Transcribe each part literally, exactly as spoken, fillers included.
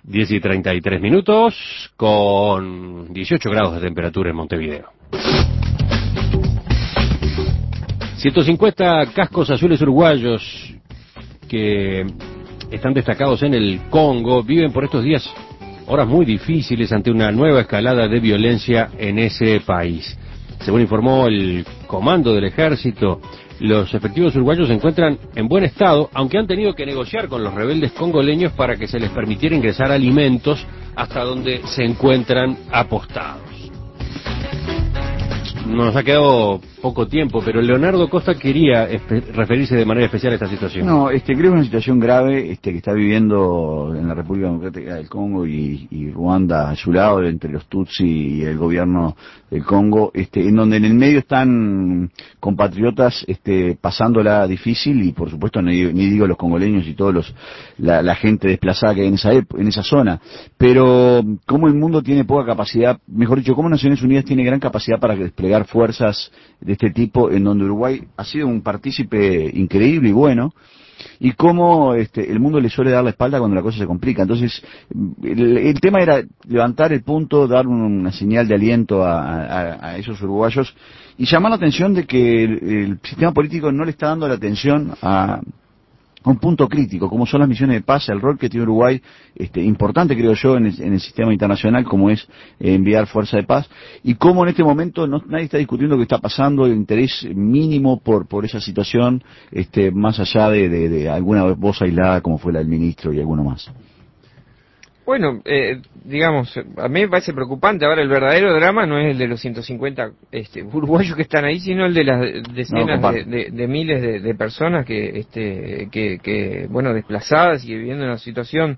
diez y treinta y tres minutos, con dieciocho grados de temperatura en Montevideo. ciento cincuenta cascos azules uruguayos que están destacados en el Congo viven por estos días horas muy difíciles ante una nueva escalada de violencia en ese país. Según informó el comando del ejército, los efectivos uruguayos se encuentran en buen estado, aunque han tenido que negociar con los rebeldes congoleños para que se les permitiera ingresar alimentos hasta donde se encuentran apostados. Nos ha quedado poco tiempo, pero Leonardo Costa quería referirse de manera especial a esta situación. No, este, creo que es una situación grave este, que está viviendo en la República Democrática del Congo y, y Ruanda a su lado, entre los Tutsi y el gobierno del Congo, este, en donde en el medio están compatriotas este, pasándola difícil y por supuesto ni, ni digo los congoleños y todos los la, la gente desplazada que hay en esa en esa zona, pero como el mundo tiene poca capacidad, mejor dicho, como Naciones Unidas tiene gran capacidad para desplegar fuerzas de este tipo, en donde Uruguay ha sido un partícipe increíble y bueno, y cómo este, el mundo le suele dar la espalda cuando la cosa se complica. Entonces, el, el tema era levantar el punto, dar una señal de aliento a, a, a esos uruguayos y llamar la atención de que el, el sistema político no le está dando la atención a un punto crítico, como son las misiones de paz, el rol que tiene Uruguay, este, importante creo yo en el, en el sistema internacional, como es eh, enviar fuerza de paz, y cómo en este momento no, nadie está discutiendo lo que está pasando, el interés mínimo por por esa situación, este, más allá de, de, de alguna voz aislada como fue la del ministro y alguno más. Bueno, eh, digamos, a mí me parece preocupante. Ahora, el verdadero drama no es el de los ciento cincuenta este, uruguayos que están ahí, sino el de las decenas no, de, de, de miles de, de personas que, este, que, que, bueno, desplazadas y viviendo en una situación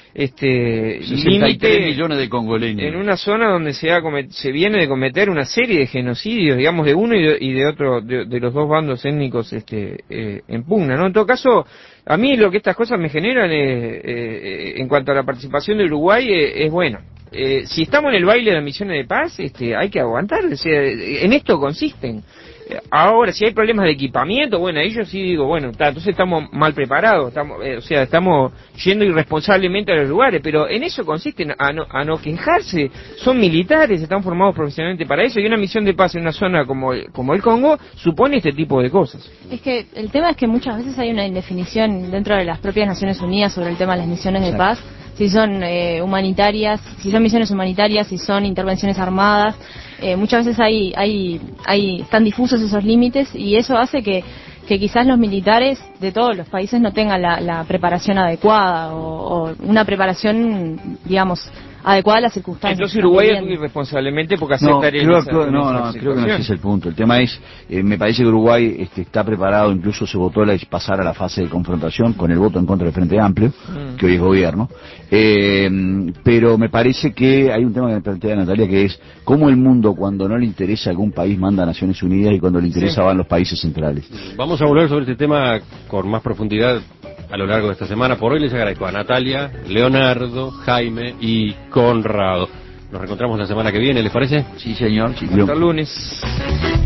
este límite millones de congoleños en una zona donde se, ha comet, se viene de cometer una serie de genocidios, digamos, de uno y de, y de otro, de, de los dos bandos étnicos este, eh, en pugna, ¿no? En todo caso, a mí lo que estas cosas me generan es, eh, en cuanto a la participación de Uruguay eh, es bueno. Eh, si estamos en el baile de las misiones de paz, este, hay que aguantar, o sea, en esto consisten. Ahora, si hay problemas de equipamiento, bueno, ahí yo sí digo, bueno, ta, entonces estamos mal preparados, estamos, eh, o sea, estamos yendo irresponsablemente a los lugares, pero en eso consiste, a no, a no quejarse. Son militares, están formados profesionalmente para eso, y una misión de paz en una zona como el, como el Congo supone este tipo de cosas. Es que el tema es que muchas veces hay una indefinición dentro de las propias Naciones Unidas sobre el tema de las misiones de paz, si son eh, humanitarias, si son misiones humanitarias, si son intervenciones armadas. Eh, muchas veces hay, hay, hay, están difusos esos límites y eso hace que, que quizás los militares de todos los países no tengan la, la preparación adecuada o, o una preparación, digamos, adecuada a las circunstancias. Entonces Uruguay actúa irresponsablemente porque aceptaría no, creo, esa, creo, no, no, creo que no es ese el punto. El tema es, eh, me parece que Uruguay este, está preparado, incluso se votó la pasar a la fase de confrontación con el voto en contra del Frente Amplio, mm. que hoy es gobierno. Eh, pero me parece que hay un tema que me plantea Natalia, que es cómo el mundo, cuando no le interesa a algún país, manda a Naciones Unidas y cuando le interesa sí. van los países centrales. Vamos a volver sobre este tema con más profundidad a lo largo de esta semana. Por hoy les agradezco a Natalia, Leonardo, Jaime y Conrado. Nos reencontramos la semana que viene, ¿les parece? Sí, señor. Sí, hasta el lunes.